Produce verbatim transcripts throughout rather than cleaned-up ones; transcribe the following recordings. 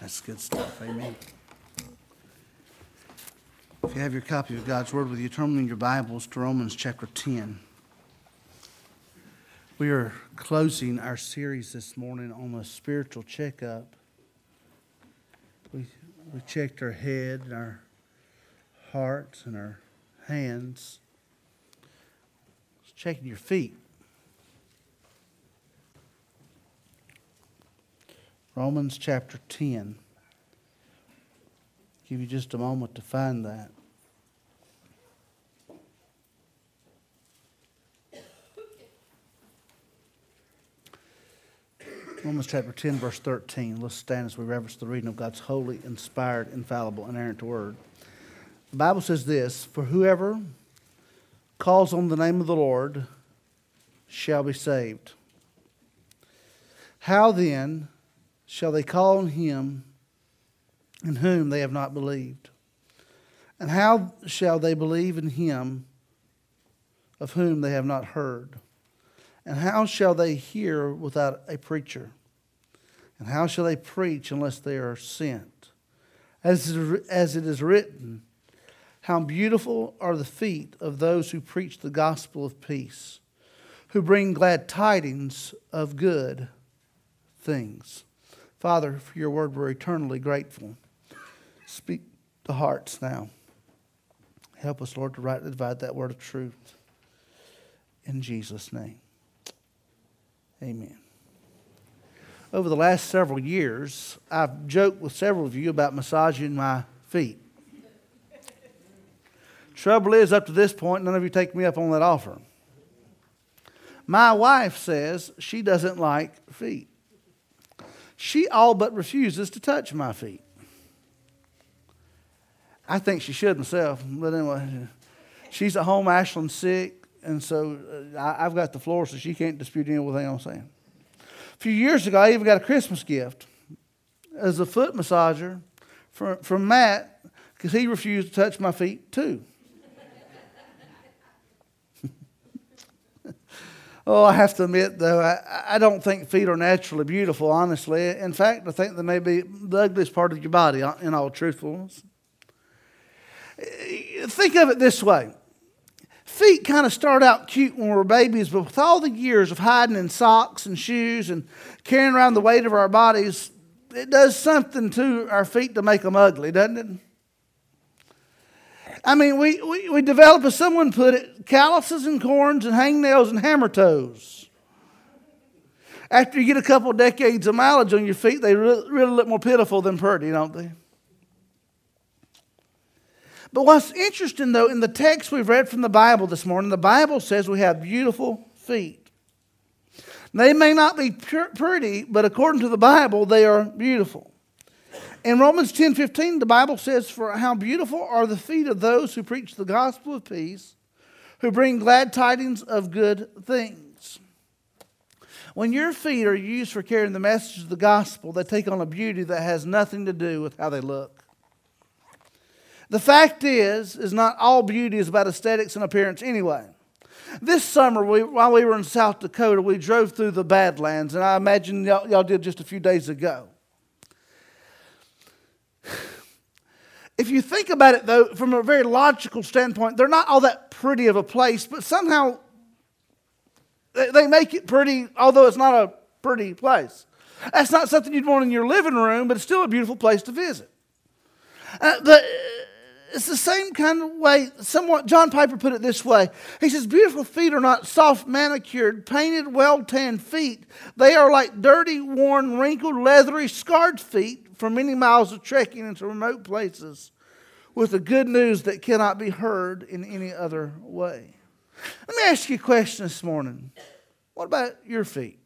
That's good stuff. Amen. If you have your copy of God's Word with you, turn in your Bibles to Romans chapter ten. We are closing our series this morning on a spiritual checkup. We, we checked our head and our hearts and our hands. It's checking your feet. Romans chapter ten. Give you just a moment to find that. Romans chapter ten, verse thirteen. Let's stand as we reverence the reading of God's holy, inspired, infallible, inerrant word. The Bible says this: "For whoever calls on the name of the Lord shall be saved. How then shall they call on him in whom they have not believed? And how shall they believe in him of whom they have not heard? And how shall they hear without a preacher? And how shall they preach unless they are sent? As it is written, how beautiful are the feet of those who preach the gospel of peace, who bring glad tidings of good things." Father, for your word we're eternally grateful. Speak to hearts now. Help us, Lord, to rightly divide that word of truth. In Jesus' name, amen. Over the last several years, I've joked with several of you about massaging my feet. Trouble is, up to this point, none of you take me up on that offer. My wife says she doesn't like feet. She all but refuses to touch my feet. I think she should myself, but anyway, she's at home, Ashland's sick, and so I've got the floor, so she can't dispute anything I'm saying. A few years ago, I even got a Christmas gift as a foot massager from, from Matt, because he refused to touch my feet too. Oh, I have to admit, though, I, I don't think feet are naturally beautiful, honestly. In fact, I think they may be the ugliest part of your body, in all truthfulness. Think of it this way. Feet kind of start out cute when we're babies, but with all the years of hiding in socks and shoes and carrying around the weight of our bodies, it does something to our feet to make them ugly, doesn't it? I mean, we, we, we develop, as someone put it, calluses and corns and hangnails and hammer toes. After you get a couple of decades of mileage on your feet, they really, really look more pitiful than pretty, don't they? But what's interesting, though, in the text we've read from the Bible this morning, the Bible says we have beautiful feet. They may not be pretty, but according to the Bible, they are beautiful. In Romans ten fifteen, the Bible says, "For how beautiful are the feet of those who preach the gospel of peace, who bring glad tidings of good things." When your feet are used for carrying the message of the gospel, they take on a beauty that has nothing to do with how they look. The fact is, is not all beauty is about aesthetics and appearance anyway. This summer, we, while we were in South Dakota, we drove through the Badlands, and I imagine y'all, y'all did just a few days ago. If you think about it, though, from a very logical standpoint, they're not all that pretty of a place, but somehow they make it pretty, although it's not a pretty place. That's not something you'd want in your living room, but it's still a beautiful place to visit. Uh, the, it's the same kind of way, somewhat, John Piper put it this way. He says, beautiful feet are not soft, manicured, painted, well-tanned feet. They are like dirty, worn, wrinkled, leathery, scarred feet from many miles of trekking into remote places with the good news that cannot be heard in any other way. Let me ask you a question this morning. What about your feet?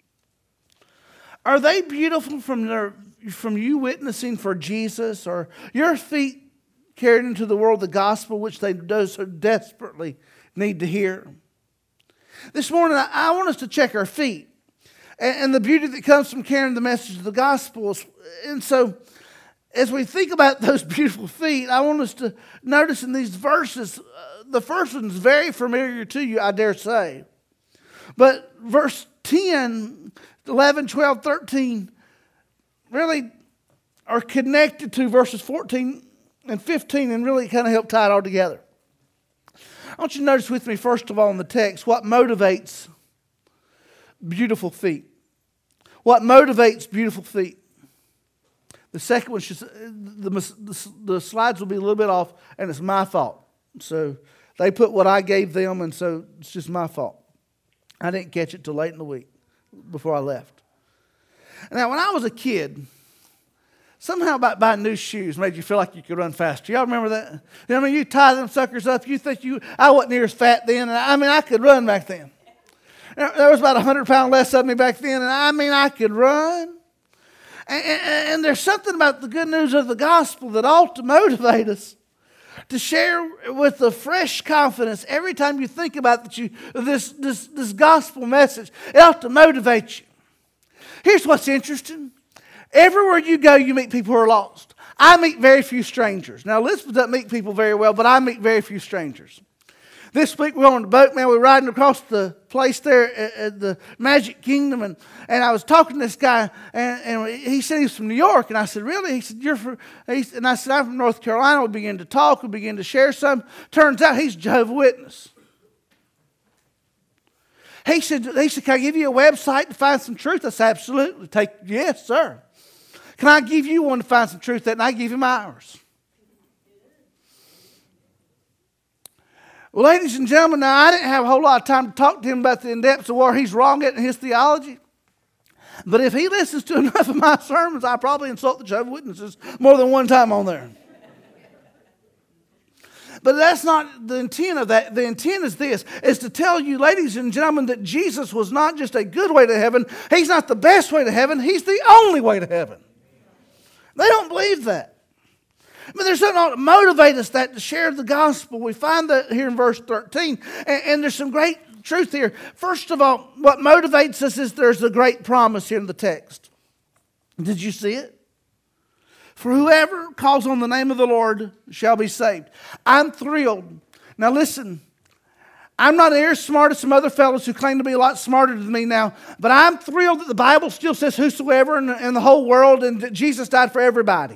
Are they beautiful from their, from you witnessing for Jesus, or your feet carried into the world the gospel which they do so desperately need to hear? This morning, I want us to check our feet and the beauty that comes from carrying the message of the gospel. And so, as we think about those beautiful feet, I want us to notice in these verses, uh, the first one is very familiar to you, I dare say. But verse ten, eleven, twelve, thirteen really are connected to verses fourteen and fifteen and really kind of help tie it all together. I want you to notice with me, first of all, in the text, what motivates beautiful feet. What motivates beautiful feet. The second one, just, the, the, the slides will be a little bit off, and it's my fault. So they put what I gave them, and so it's just my fault. I didn't catch it till late in the week before I left. Now, when I was a kid, somehow about buying new shoes made you feel like you could run faster. Y'all remember that? You know, I mean, you tie them suckers up. You think you, I wasn't near as fat then. And I mean, I could run back then. There was about one hundred pounds less of me back then. And I mean, I could run. And, and, and there's something about the good news of the gospel that ought to motivate us to share with a fresh confidence every time you think about that you, this, this, this gospel message. It ought to motivate you. Here's what's interesting. Everywhere you go, you meet people who are lost. I meet very few strangers. Now, Elizabeth doesn't meet people very well, but I meet very few strangers. This week we were on the boat, man. We were riding across the place there at, at the Magic Kingdom, and, and I was talking to this guy, and, and he said he was from New York, and I said, really? He said, you're from, he, and I said, I'm from North Carolina. We began to talk, we began to share some. Turns out he's a Jehovah's Witness. He said, he said, can I give you a website to find some truth? I said, absolutely. Take, yes, sir. Can I give you one to find some truth that? And I give him ours. Well, ladies and gentlemen, now I didn't have a whole lot of time to talk to him about the in-depths of where he's wrong at in his theology. But if he listens to enough of my sermons, I probably insult the Jehovah's Witnesses more than one time on there. But that's not the intent of that. The intent is this, is to tell you, ladies and gentlemen, that Jesus was not just a good way to heaven. He's not the best way to heaven. He's the only way to heaven. They don't believe that. But there's something that ought to motivate us that to share the gospel. We find that here in verse thirteen. And, and there's some great truth here. First of all, what motivates us is there's a great promise here in the text. Did you see it? For whoever calls on the name of the Lord shall be saved. I'm thrilled. Now listen, I'm not near as smart as some other fellows who claim to be a lot smarter than me now, but I'm thrilled that the Bible still says whosoever in, in the whole world, and that Jesus died for everybody.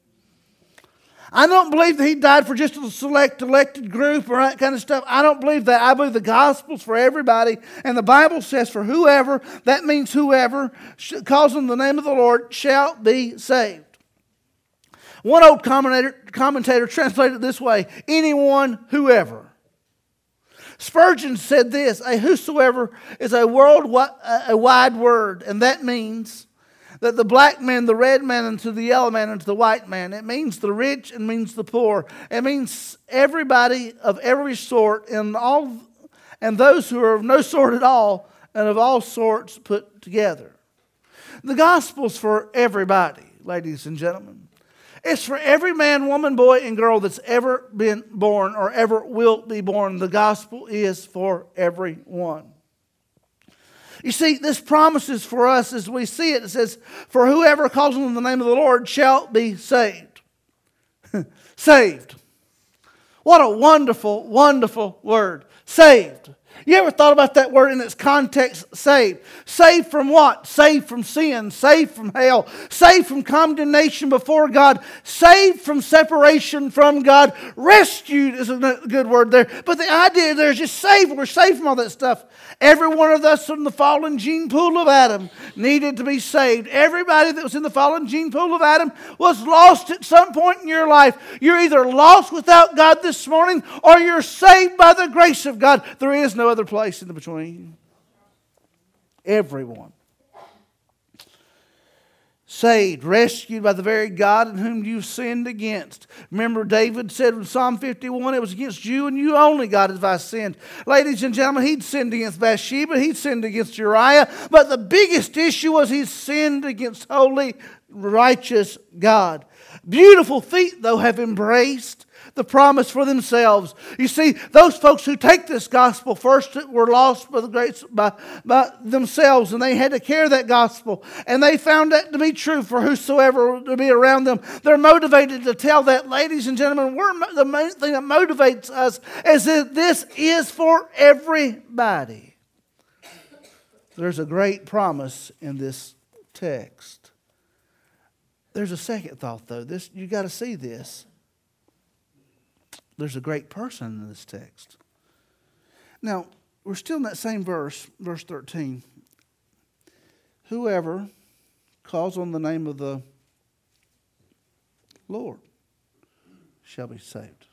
I don't believe that he died for just a select elected group or that kind of stuff. I don't believe that. I believe the gospel's for everybody. And the Bible says for whoever, that means whoever calls on the name of the Lord shall be saved. One old commentator, commentator translated it this way: anyone, whoever. Spurgeon said this: a whosoever is a world a wide word, and that means that the black man, the red man, and to the yellow man, and to the white man. It means the rich and means the poor. It means everybody of every sort, and all, and those who are of no sort at all, and of all sorts put together. The gospel's for everybody, ladies and gentlemen. It's for every man, woman, boy, and girl that's ever been born or ever will be born. The gospel is for everyone. You see, this promise is for us as we see it. It says, for whoever calls on the name of the Lord shall be saved. Saved. What a wonderful, wonderful word. Saved. You ever thought about that word in its context? Saved. Saved from what? Saved from sin. Saved from hell. Saved from condemnation before God. Saved from separation from God. Rescued is a good word there. But the idea there is just saved. We're saved from all that stuff. Every one of us from the fallen gene pool of Adam needed to be saved. Everybody that was in the fallen gene pool of Adam was lost at some point in your life. You're either lost without God this morning or you're saved by the grace of God. There is no other place in the between. Everyone. Saved, rescued by the very God in whom you've sinned against. Remember, David said in Psalm fifty-one, it was against you and you only, God, have I sinned. Ladies and gentlemen, he'd sinned against Bathsheba, he'd sinned against Uriah, but the biggest issue was he sinned against holy, righteous God. Beautiful feet, though, have embraced the promise for themselves. You see, those folks who take this gospel first were lost by the grace by, by themselves, and they had to carry that gospel. And they found that to be true for whosoever to be around them. They're motivated to tell that. Ladies and gentlemen, we're, the main thing that motivates us is that this is for everybody. There's a great promise in this text. There's a second thought, though. This you got to see this. There's a great person in this text. Now, we're still in that same verse, verse thirteen. Whoever calls on the name of the Lord shall be saved.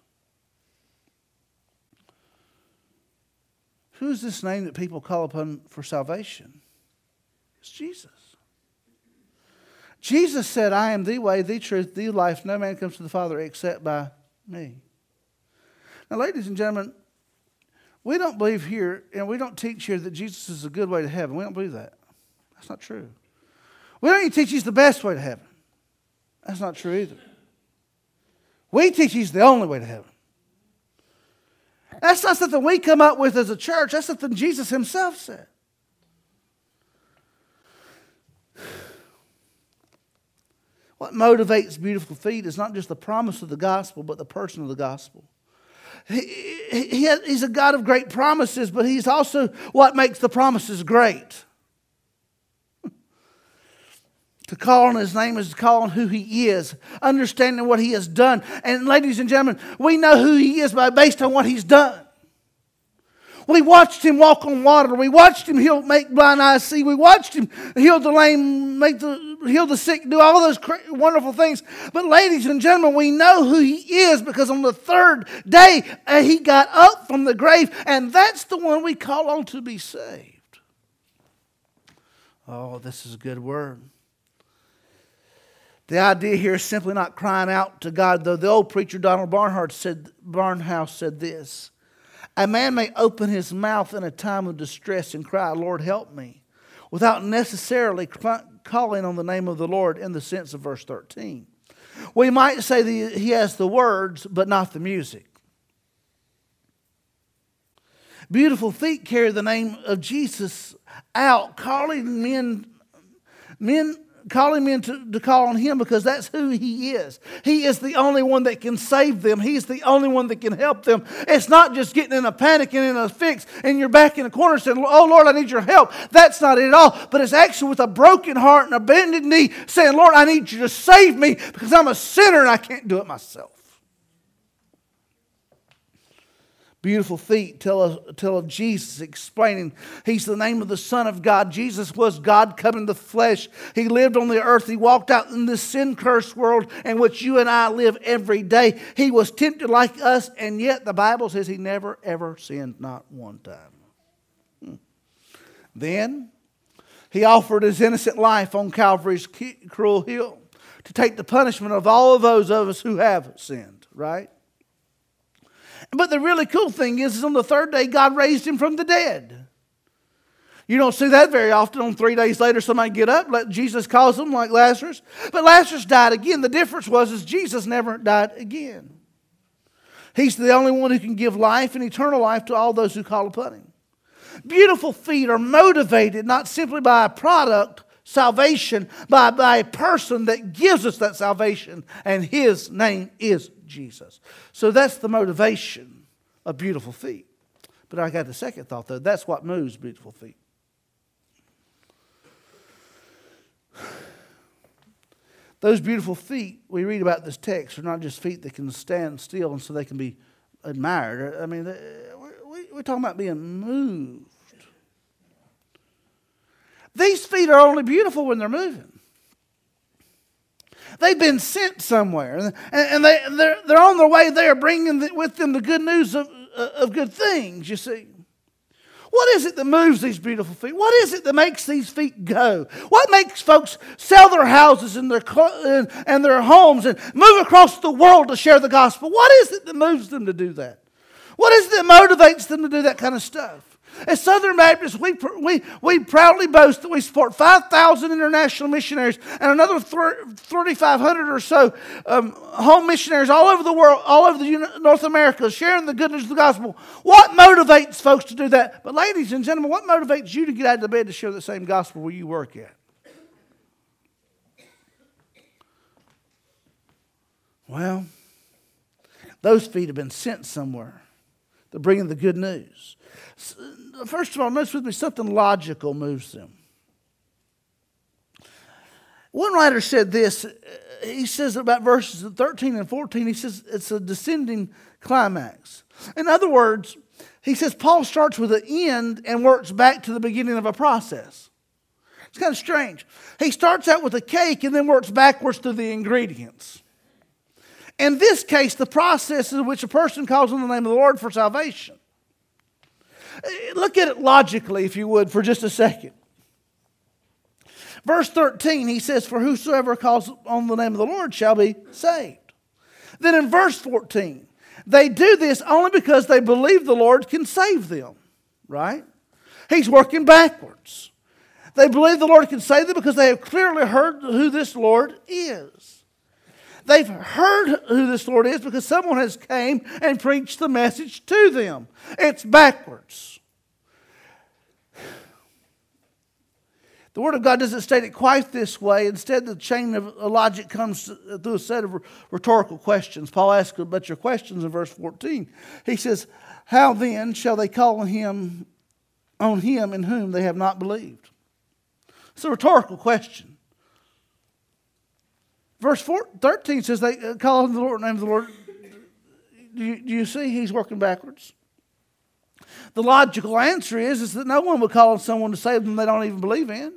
Who is this name that people call upon for salvation? It's Jesus. Jesus said, I am the way, the truth, the life. No man comes to the Father except by me. Now, ladies and gentlemen, we don't believe here, and we don't teach here that Jesus is a good way to heaven. We don't believe that. That's not true. We don't even teach He's the best way to heaven. That's not true either. We teach He's the only way to heaven. That's not something we come up with as a church. That's something Jesus Himself said. What motivates Beautiful Feet is not just the promise of the gospel, but the person of the gospel. He, he, he's a God of great promises, but He's also what makes the promises great. To call on His name is to call on who He is, understanding what He has done. And ladies and gentlemen, we know who He is by based on what He's done. We watched Him walk on water. We watched Him heal, make blind eyes see. We watched Him heal the lame, make the heal the sick, do all those wonderful things. But ladies and gentlemen, we know who He is because on the third day uh, He got up from the grave, and that's the one we call on to be saved. Oh, this is a good word. The idea here is simply not crying out to God, though the old preacher Donald Barnhart said, Barnhouse said this. A man may open his mouth in a time of distress and cry, Lord, help me, without necessarily calling on the name of the Lord in the sense of verse thirteen. We might say that he has the words, but not the music. Beautiful Feet carry the name of Jesus out, calling men, men calling men to, to call on Him because that's who He is. He is the only one that can save them. He's the only one that can help them. It's not just getting in a panic and in a fix and you're back in a corner saying, oh Lord, I need your help. That's not it at all. But it's actually with a broken heart and a bended knee saying, Lord, I need you to save me because I'm a sinner and I can't do it myself. Beautiful Feet tell us, tell of Jesus explaining He's the name of the Son of God. Jesus was God come in the flesh. He lived on the earth. He walked out in this sin-cursed world in which you and I live every day. He was tempted like us, and yet the Bible says He never, ever sinned, not one time. Hmm. Then He offered His innocent life on Calvary's cruel hill to take the punishment of all of those of us who have sinned, right? But the really cool thing is, is on the third day, God raised Him from the dead. You don't see that very often. On three days later, somebody get up, let Jesus calls them like Lazarus. But Lazarus died again. The difference was is Jesus never died again. He's the only one who can give life and eternal life to all those who call upon Him. Beautiful Feet are motivated not simply by a product, salvation, by, by a person that gives us that salvation, and His name is Jesus. So that's the motivation of Beautiful Feet. But I got the second thought, though. That's what moves Beautiful Feet. Those beautiful feet we read about in this text are not just feet that can stand still and so they can be admired. I mean, we're talking about being moved. These feet are only beautiful when they're moving. They've been sent somewhere, and they, they're, they're on their way there bringing the, with them the good news of, of good things, you see. What is it that moves these beautiful feet? What is it that makes these feet go? What makes folks sell their houses and their, and, and their homes and move across the world to share the gospel? What is it that moves them to do that? What is it that motivates them to do that kind of stuff? As Southern Baptists, we, we, we proudly boast that we support five thousand international missionaries and another thirty-five hundred or so um, home missionaries all over the world, all over the North America, sharing the good news of the gospel. What motivates folks to do that? But ladies and gentlemen, what motivates you to get out of the bed to share the same gospel where you work at? Well, those feet have been sent somewhere. They're bringing the good news. First of all, notice with me, something logical moves them. One writer said this. He says about verses thirteen and fourteen, he says it's a descending climax. In other words, he says Paul starts with an end and works back to the beginning of a process. It's kind of strange. He starts out with a cake and then works backwards to the ingredients. In this case, the process in which a person calls on the name of the Lord for salvation. Look at it logically, if you would, for just a second. Verse thirteen, he says, for whosoever calls on the name of the Lord shall be saved. Then in verse fourteen, they do this only because they believe the Lord can save them. Right? He's working backwards. They believe the Lord can save them because they have clearly heard who this Lord is. They've heard who this Lord is because someone has came and preached the message to them. It's backwards. The Word of God doesn't state it quite this way. Instead, the chain of logic comes through a set of rhetorical questions. Paul asks about your questions in verse fourteen. He says, how then shall they call on him, on him in whom they have not believed? It's a rhetorical question. Verse thirteen says they call on the Lord, name of the Lord. Do you, do you see he's working backwards? The logical answer is, is that no one would call on someone to save them they don't even believe in.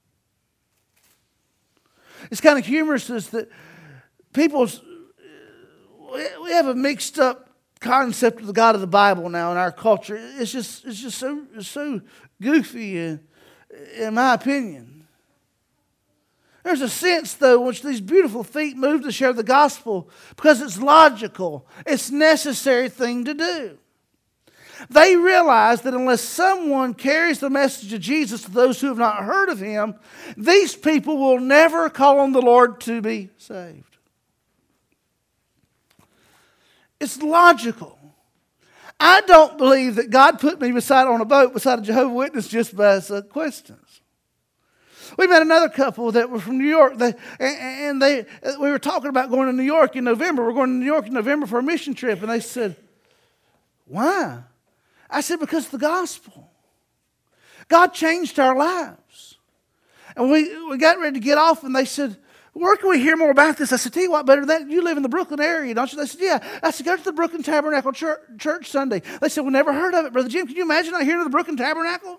It's kind of humorous is that people, we have a mixed up concept of the God of the Bible now in our culture. It's just, it's just so, it's so goofy, in, in my opinion. There's a sense, though, in which these beautiful feet move to share the gospel because it's logical. It's a necessary thing to do. They realize that unless someone carries the message of Jesus to those who have not heard of him, these people will never call on the Lord to be saved. It's logical. I don't believe that God put me beside on a boat beside a Jehovah's Witness just by coincidence. We met another couple that were from New York, they, and they we were talking about going to New York in November. We're going to New York in November for a mission trip, and they said, why? I said, because of the gospel. God changed our lives. And we, we got ready to get off, and they said, where can we hear more about this? I said, tell you what, better than that, you live in the Brooklyn area, don't you? They said, yeah. I said, go to the Brooklyn Tabernacle Church, Church Sunday. They said, we never heard of it. Brother Jim, can you imagine not hearing of the Brooklyn Tabernacle?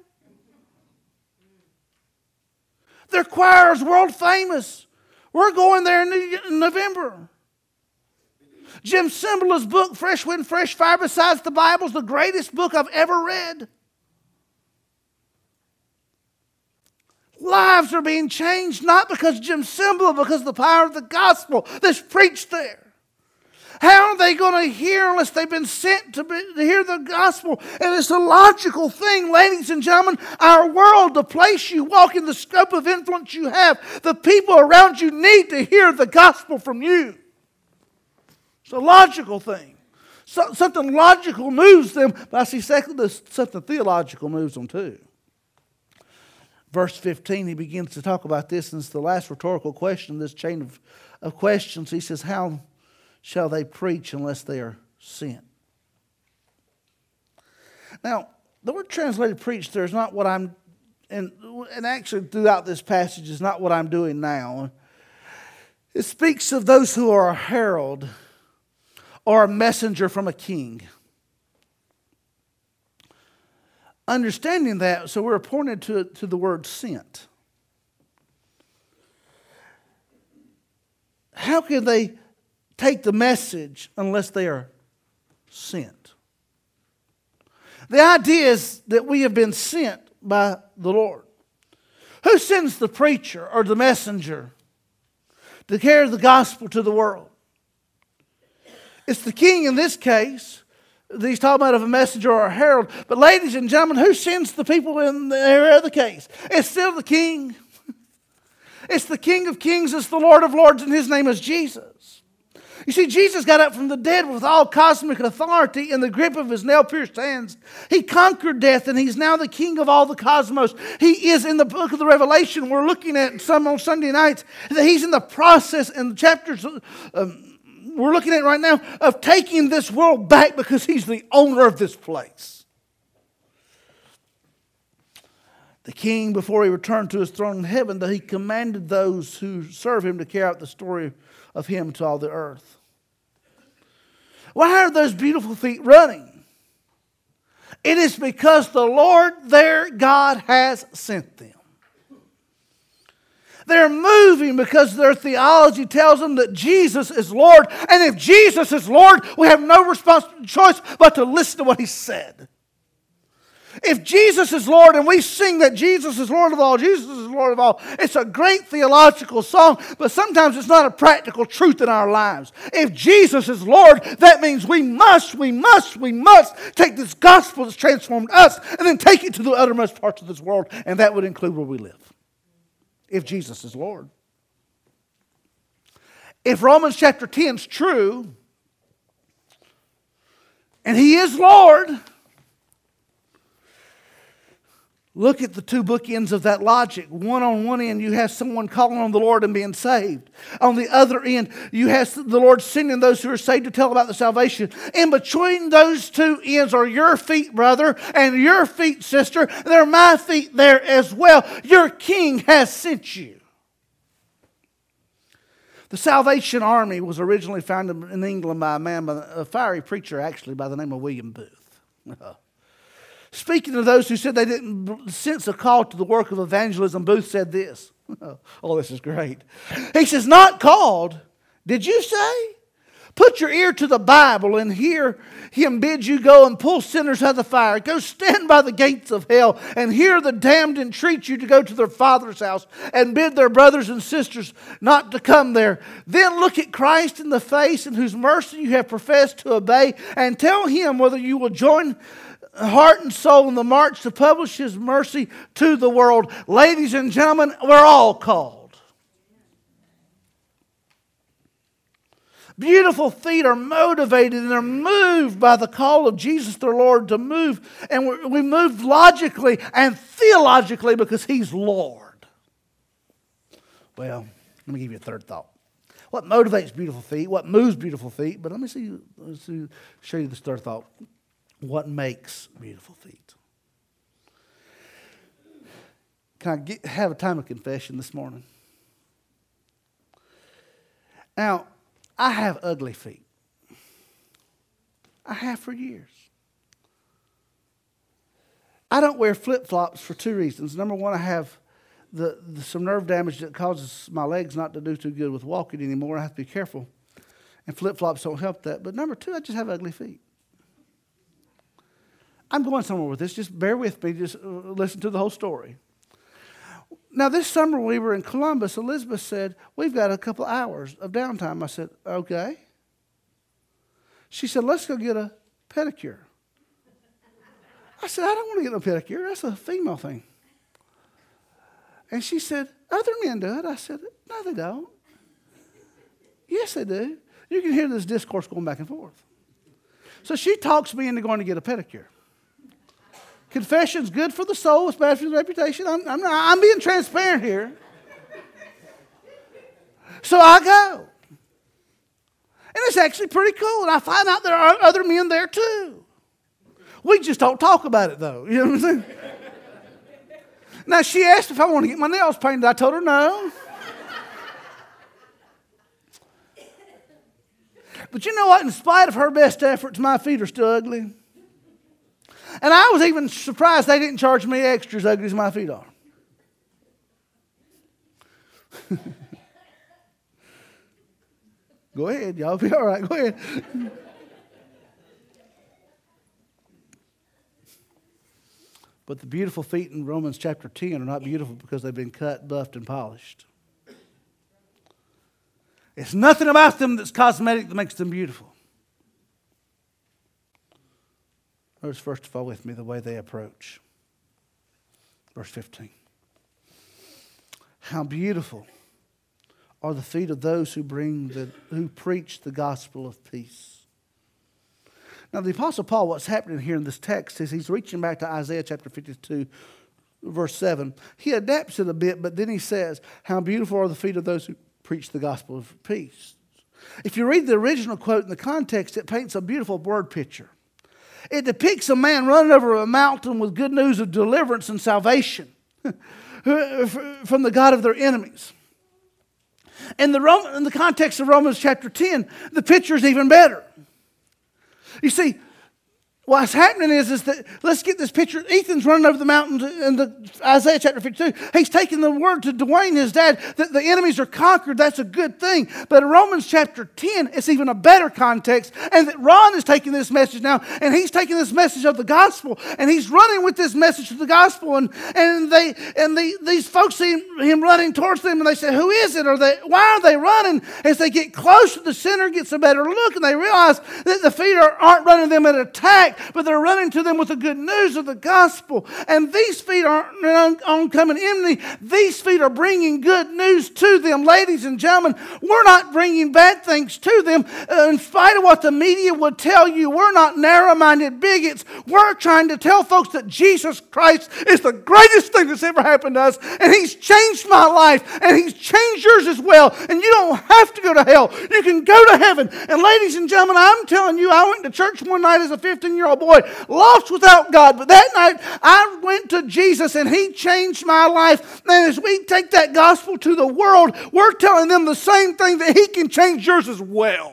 Their choir is world famous. We're going there in November. Jim Cymbala's book, Fresh Wind, Fresh Fire, besides the Bible, is the greatest book I've ever read. Lives are being changed not because of Jim Cymbala, but because of the power of the gospel that's preached there. How are they going to hear unless they've been sent to, be, to hear the gospel? And it's a logical thing, ladies and gentlemen. Our world, the place you walk in, the scope of influence you have, the people around you need to hear the gospel from you. It's a logical thing. So, something logical moves them, but I see secondly, something theological moves them too. Verse fifteen, he begins to talk about this, and it's the last rhetorical question in this chain of, of questions. He says, how shall they preach unless they are sent? Now, the word translated preach there is not what I'm, and, and actually throughout this passage is not what I'm doing now. It speaks of those who are a herald or a messenger from a king. Understanding that, so we're pointed to, to the word sent. How can they take the message unless they are sent? The idea is that we have been sent by the Lord. Who sends the preacher or the messenger to carry the gospel to the world? It's the king in this case. He's talking about of a messenger or a herald. But ladies and gentlemen, who sends the people in every other case? It's still the king. It's the King of Kings. It's the Lord of Lords, and his name is Jesus. You see, Jesus got up from the dead with all cosmic authority in the grip of his nail-pierced hands. He conquered death, and he's now the king of all the cosmos. He is in the book of the Revelation. We're looking at some on Sunday nights. That he's in the process in the chapters um, we're looking at right now of taking this world back because he's the owner of this place. The king, before he returned to his throne in heaven, that he commanded those who serve him to carry out the story of him to all the earth. Why are those beautiful feet running? It is because the Lord their God has sent them. They're moving because their theology tells them that Jesus is Lord. And if Jesus is Lord, we have no response, choice but to listen to what He said. If Jesus is Lord and we sing that Jesus is Lord of all, Jesus is Lord of all, it's a great theological song, but sometimes it's not a practical truth in our lives. If Jesus is Lord, that means we must, we must, we must take this gospel that's transformed us and then take it to the uttermost parts of this world, and that would include where we live. If Jesus is Lord. If Romans chapter ten is true, and He is Lord, look at the two bookends of that logic. One on one end, you have someone calling on the Lord and being saved. On the other end, you have the Lord sending those who are saved to tell about the salvation. In between those two ends are your feet, brother, and your feet, sister. They're my feet there as well. Your King has sent you. The Salvation Army was originally founded in England by a man, by a fiery preacher actually, by the name of William Booth. Speaking to those who said they didn't sense a call to the work of evangelism, Booth said this. Oh, this is great. He says, not called, did you say? Put your ear to the Bible and hear Him bid you go and pull sinners out of the fire. Go stand by the gates of hell and hear the damned entreat you to go to their Father's house and bid their brothers and sisters not to come there. Then look at Christ in the face, in whose mercy you have professed to obey, and tell Him whether you will join heart and soul in the march to publish His mercy to the world. Ladies and gentlemen, we're all called. Beautiful feet are motivated and are moved by the call of Jesus their Lord to move. And we move logically and theologically because He's Lord. Well, let me give you a third thought. What motivates beautiful feet? What moves beautiful feet? But let me see, let's see, show you this third thought. What makes beautiful feet? Can I get, have a time of confession this morning? Now, I have ugly feet. I have for years. I don't wear flip-flops for two reasons. Number one, I have the, the some nerve damage that causes my legs not to do too good with walking anymore. I have to be careful. And flip-flops don't help that. But number two, I just have ugly feet. I'm going somewhere with this. Just bear with me. Just listen to the whole story. Now, this summer we were in Columbus. Elizabeth said, we've got a couple hours of downtime. I said, okay. She said, let's go get a pedicure. I said, I don't want to get no pedicure. That's a female thing. And she said, other men do it. I said, no, they don't. Yes, they do. You can hear this discourse going back and forth. So she talks me into going to get a pedicure. Confession's good for the soul. It's bad for the reputation. I'm, I'm, I'm being transparent here. So I go. And it's actually pretty cool. And I find out there are other men there too. We just don't talk about it though. You know what I'm saying? Now she asked if I want to get my nails painted. I told her no. But you know what? In spite of her best efforts, my feet are still ugly. And I was even surprised they didn't charge me extra as ugly as my feet are. Go ahead. Y'all be all right. Go ahead. But the beautiful feet in Romans chapter ten are not beautiful because they've been cut, buffed, and polished. It's nothing about them that's cosmetic that makes them beautiful. Notice first of all with me the way they approach. Verse fifteen. How beautiful are the feet of those who bring the who preach the gospel of peace. Now the Apostle Paul, what's happening here in this text is he's reaching back to Isaiah chapter fifty-two, verse seven. He adapts it a bit, but then he says, how beautiful are the feet of those who preach the gospel of peace. If you read the original quote in the context, it paints a beautiful word picture. It depicts a man running over a mountain with good news of deliverance and salvation. from the God of their enemies. In the, Roman, in the context of Romans chapter ten, the picture is even better. You see, what's happening is, is that, let's get this picture. Ethan's running over the mountains in the Isaiah chapter fifty-two. He's taking the word to Dwayne, his dad, that the enemies are conquered. That's a good thing. But in Romans chapter ten, it's even a better context. And that Ron is taking this message now, and he's taking this message of the gospel, and he's running with this message of the gospel. And, and they and the, these folks see him running towards them, and they say, who is it? Or they, why are they running? As they get closer, the sinner gets a better look, and they realize that the feet are, aren't running them at attack, but they're running to them with the good news of the gospel. And these feet aren't oncoming empty. These feet are bringing good news to them. Ladies and gentlemen, we're not bringing bad things to them. Uh, in spite of what the media would tell you, we're not narrow-minded bigots. We're trying to tell folks that Jesus Christ is the greatest thing that's ever happened to us. And He's changed my life. And He's changed yours as well. And you don't have to go to hell. You can go to heaven. And ladies and gentlemen, I'm telling you, I went to church one night as a fifteen-year-old boy, lost without God. But that night, I went to Jesus and He changed my life. And as we take that gospel to the world, we're telling them the same thing, that He can change yours as well.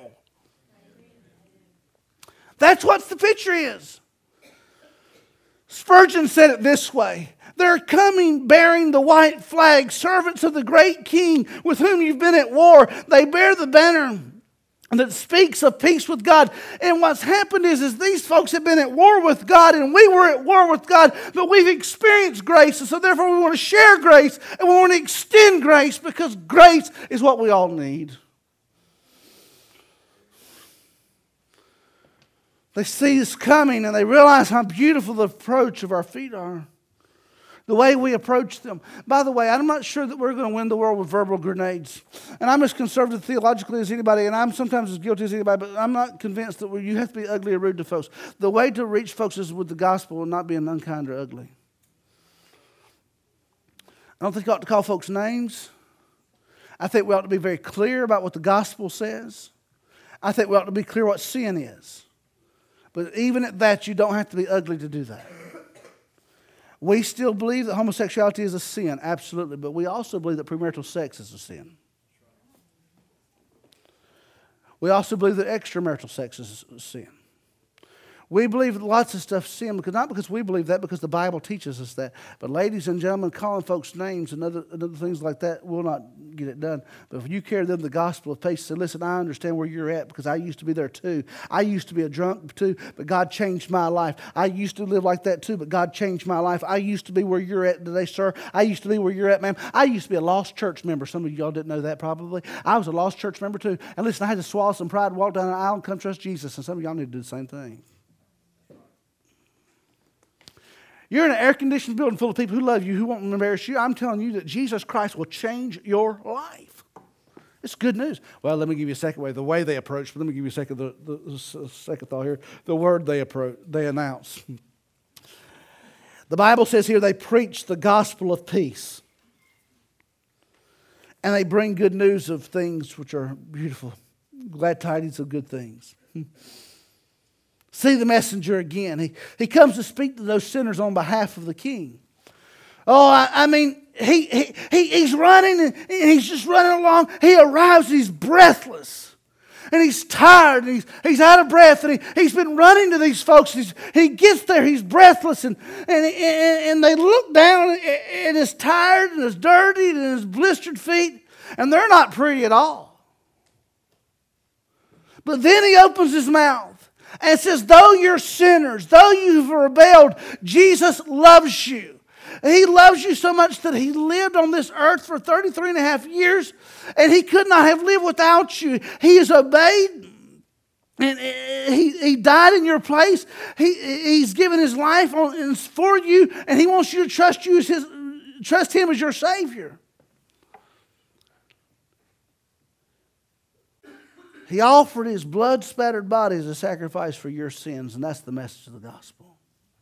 That's what the picture is. Spurgeon said it this way: they're coming bearing the white flag, servants of the great King with whom you've been at war. They bear the banner that speaks of peace with God. And what's happened is, is these folks have been at war with God, and we were at war with God, but we've experienced grace, and so therefore we want to share grace, and we want to extend grace, because grace is what we all need. They see us coming, and they realize how beautiful the approach of our feet are. The way we approach them. By the way, I'm not sure that we're going to win the world with verbal grenades. And I'm as conservative theologically as anybody, and I'm sometimes as guilty as anybody, but I'm not convinced that you have to be ugly or rude to folks. The way to reach folks is with the gospel and not being unkind or ugly. I don't think we ought to call folks names. I think we ought to be very clear about what the gospel says. I think we ought to be clear what sin is. But even at that, you don't have to be ugly to do that. We still believe that homosexuality is a sin, absolutely, but we also believe that premarital sex is a sin. We also believe that extramarital sex is a sin. We believe that lots of stuff is sin, because not because we believe that, because the Bible teaches us that. But ladies and gentlemen, calling folks names and other, and other things like that will not get it done. But if you carry them the gospel of peace, say, listen, I understand where you're at, because I used to be there too. I used to be a drunk too, but God changed my life. I used to live like that too, but God changed my life. I used to be where you're at today, sir. I used to be where you're at, ma'am. I used to be a lost church member. Some of y'all didn't know that probably. I was a lost church member too. And listen, I had to swallow some pride and walk down an aisle and come trust Jesus. And some of y'all need to do the same thing. You're in an air-conditioned building full of people who love you, who won't embarrass you. I'm telling you that Jesus Christ will change your life. It's good news. Well, let me give you a second way. The way they approach, but let me give you a second, the, the, the second thought here. The word they approach, they announce. The Bible says here they preach the gospel of peace. And they bring good news of things which are beautiful. Glad tidings of good things. See the messenger again. He, he comes to speak to those sinners on behalf of the king. Oh, I, I mean, he, he, he he's running and he's just running along. He arrives, he's breathless. And he's tired and he's, he's out of breath. And he, he's been running to these folks. He's, he gets there, he's breathless. And, and, and, and they look down at his tired and his dirty and his blistered feet. And they're not pretty at all. But then he opens his mouth. And it says, though you're sinners, though you've rebelled, Jesus loves you. He loves you so much that He lived on this earth for thirty-three and a half years, and He could not have lived without you. He has obeyed, and He, he died in your place. He, he's given His life on, for you, and He wants you to trust you as his, trust Him as your Savior. He offered His blood-spattered body as a sacrifice for your sins, and that's the message of the gospel.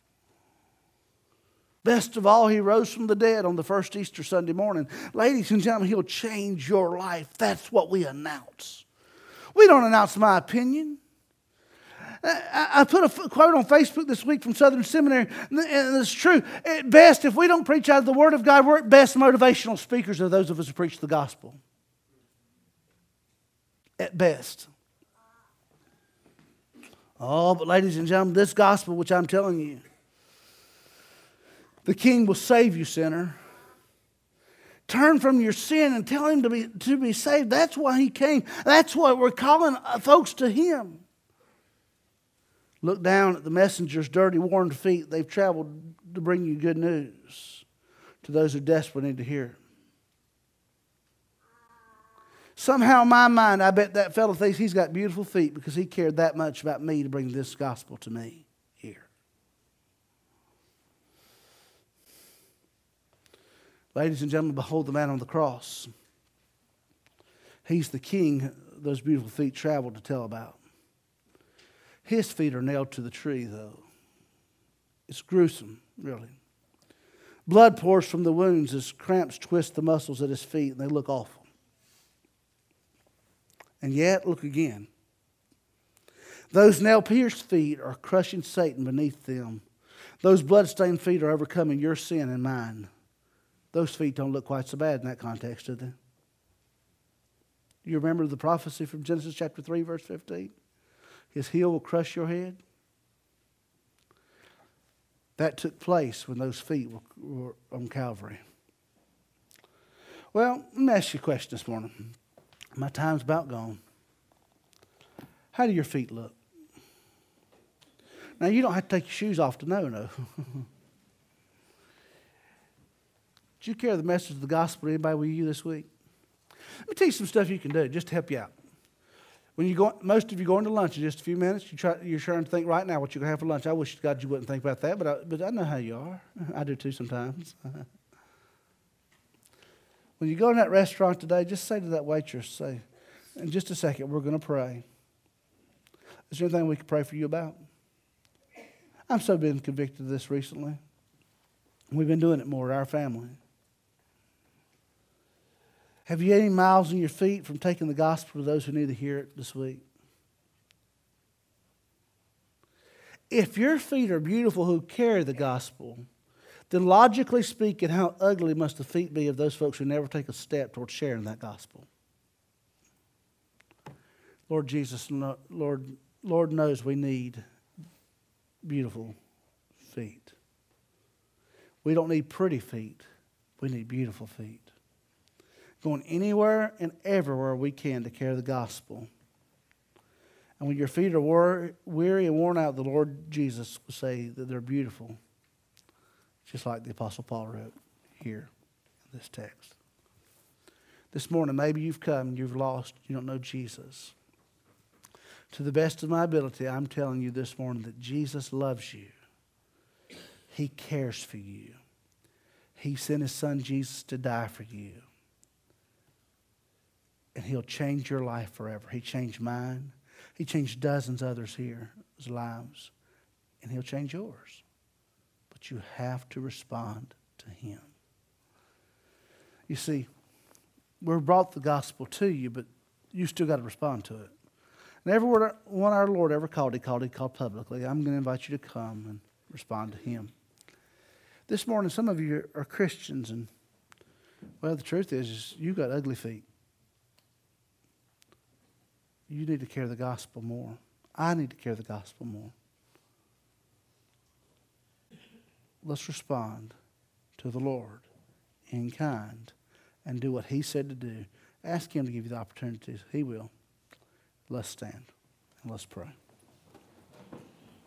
Best of all, He rose from the dead on the first Easter Sunday morning. Ladies and gentlemen, He'll change your life. That's what we announce. We don't announce my opinion. I, I put a f- quote on Facebook this week from Southern Seminary, and it's true. At best, if we don't preach out of the Word of God, we're at best motivational speakers of those of us who preach the gospel. At best. Oh, but ladies and gentlemen, this gospel, which I'm telling you, the King will save you, sinner. Turn from your sin and tell Him to be, to be saved. That's why He came. That's why we're calling folks to Him. Look down at the messenger's dirty, worn feet. They've traveled to bring you good news to those who desperately need to hear it. Somehow in my mind, I bet that fellow thinks he's got beautiful feet because he cared that much about me to bring this gospel to me here. Ladies and gentlemen, behold the man on the cross. He's the King those beautiful feet traveled to tell about. His feet are nailed to the tree, though. It's gruesome, really. Blood pours from the wounds as cramps twist the muscles at his feet, and they look awful. And yet, look again. Those nail-pierced feet are crushing Satan beneath them. Those blood-stained feet are overcoming your sin and mine. Those feet don't look quite so bad in that context, do they? You remember the prophecy from Genesis chapter three, verse fifteen? His heel will crush your head. That took place when those feet were, were on Calvary. Well, let me ask you a question this morning. My time's about gone. How do your feet look? Now, you don't have to take your shoes off to know, no. Did you carry the message of the gospel to anybody with you this week? Let me tell you some stuff you can do just to help you out. When you go, most of you go into lunch in just a few minutes, you try, you're trying to think right now what you're going to have for lunch. I wish God you wouldn't think about that, but I, but I know how you are. I do too sometimes. When you go in that restaurant today, just say to that waitress, say, in just a second, we're going to pray. Is there anything we can pray for you about? I'm so been convicted of this recently. We've been doing it more at our family. Have you any miles in your feet from taking the gospel to those who need to hear it this week? If your feet are beautiful who carry the gospel, then logically speaking, how ugly must the feet be of those folks who never take a step towards sharing that gospel? Lord Jesus, Lord, Lord knows we need beautiful feet. We don't need pretty feet. We need beautiful feet. Going anywhere and everywhere we can to carry the gospel. And when your feet are weary and worn out, the Lord Jesus will say that they're beautiful. Just like the Apostle Paul wrote here in this text. This morning, maybe you've come and you've lost, you don't know Jesus. To the best of my ability, I'm telling you this morning that Jesus loves you. He cares for you. He sent His Son Jesus to die for you. And He'll change your life forever. He changed mine. He changed dozens of others here's lives. And He'll change yours. But you have to respond to Him. You see, we brought the gospel to you, but you still got to respond to it. And every word one our Lord ever called, He called, He called publicly. I'm going to invite you to come and respond to Him. This morning, some of you are Christians, and, well, the truth is, is you've got ugly feet. You need to carry the gospel more. I need to carry the gospel more. Let's respond to the Lord in kind and do what He said to do. Ask Him to give you the opportunities. He will. Let's stand and let's pray.